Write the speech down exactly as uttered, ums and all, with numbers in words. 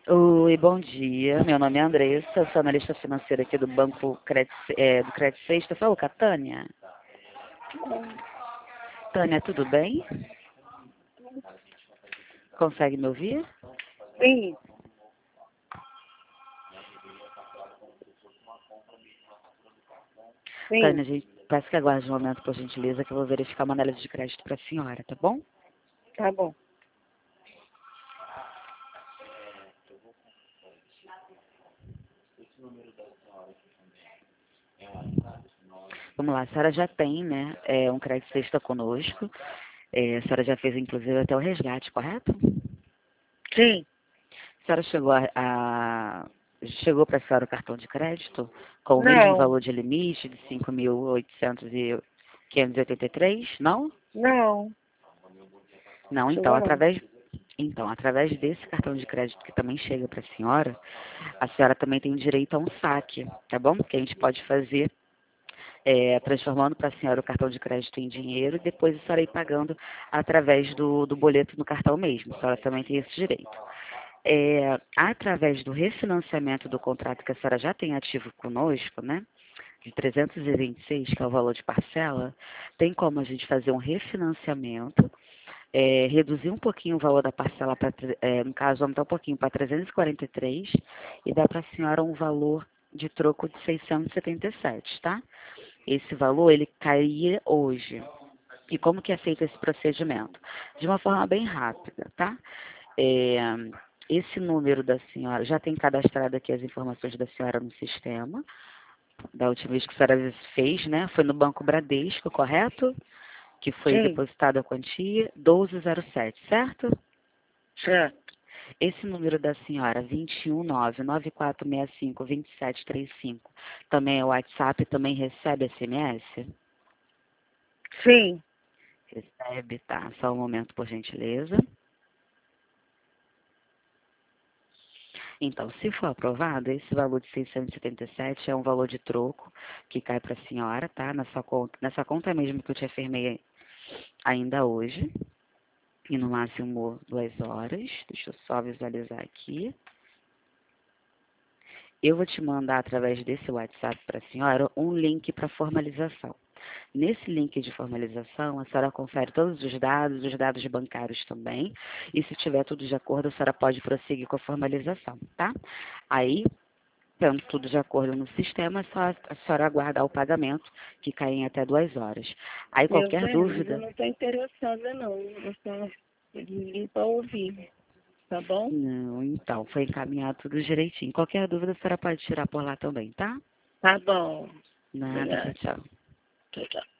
Oi, bom dia. Meu nome é Andressa, sou analista financeira aqui do Banco Credit, é, do Credit Sexta. Fala com a Tânia. Tânia, tudo bem? Consegue me ouvir? Sim, sim, Tânia, a gente, peço que aguarde um momento, por gentileza, que eu vou verificar uma análise de crédito para a senhora, tá bom? tá bom. Vamos lá, a senhora já tem, né, é, um Credit Sexta conosco. É, a senhora já fez, inclusive, até o resgate, correto? Sim, A senhora chegou a, a chegou para a senhora o cartão de crédito com o mesmo não, valor de limite de cinco mil oitocentos e quinhentos e oitenta e três? Não? não, Não, então, chegou não. através então, através desse cartão de crédito que também chega para a senhora, a senhora também tem direito a um saque, tá bom? Que a gente pode fazer é, transformando para a senhora o cartão de crédito em dinheiro e depois a senhora ir pagando através do, do boleto no cartão mesmo. A senhora também tem esse direito. É, através do refinanciamento do contrato que a senhora já tem ativo conosco, né? De trezentos e vinte e seis, que é o valor de parcela, tem como a gente fazer um refinanciamento, é, reduzir um pouquinho o valor da parcela, pra, é, no caso, aumentar um pouquinho para trezentos e quarenta e três e dar para a senhora um valor de troco de seiscentos e setenta e sete, tá? Esse valor, ele cairia hoje. E como que é feito esse procedimento? De uma forma bem rápida, tá? É, esse número da senhora, já tem cadastrado aqui as informações da senhora no sistema, da última vez que a senhora fez, né? Foi no Banco Bradesco, correto? Que foi Sim, depositada a quantia doze zero sete, certo? certo. Esse número da senhora, vinte e um nove nove quatro seis cinco dois sete três cinco, também é o WhatsApp, também recebe S M S? Sim, Recebe, tá. Só um momento, por gentileza. Então, se for aprovado, esse valor de seiscentos e setenta e sete é um valor de troco que cai para a senhora, tá? Na sua conta, nessa conta mesmo que eu te afirmei ainda hoje. E no máximo duas horas. Deixa eu só visualizar aqui. Eu vou te mandar através desse WhatsApp para a senhora um link para formalização. Nesse link de formalização, a senhora confere todos os dados, os dados bancários também, e se tiver tudo de acordo, a senhora pode prosseguir com a formalização, tá? Aí, tendo tudo de acordo no sistema, é só a senhora aguardar o pagamento, que cai em até duas horas. Aí, meu qualquer bem, mas eu dúvida, não estou interessada não. Eu só liguei para ouvir, tá bom? não, então, foi encaminhado tudo direitinho. Qualquer dúvida, a senhora pode tirar por lá também, tá? Tá bom. Nada, tchau, Obrigada. tchau. Tchau, tchau.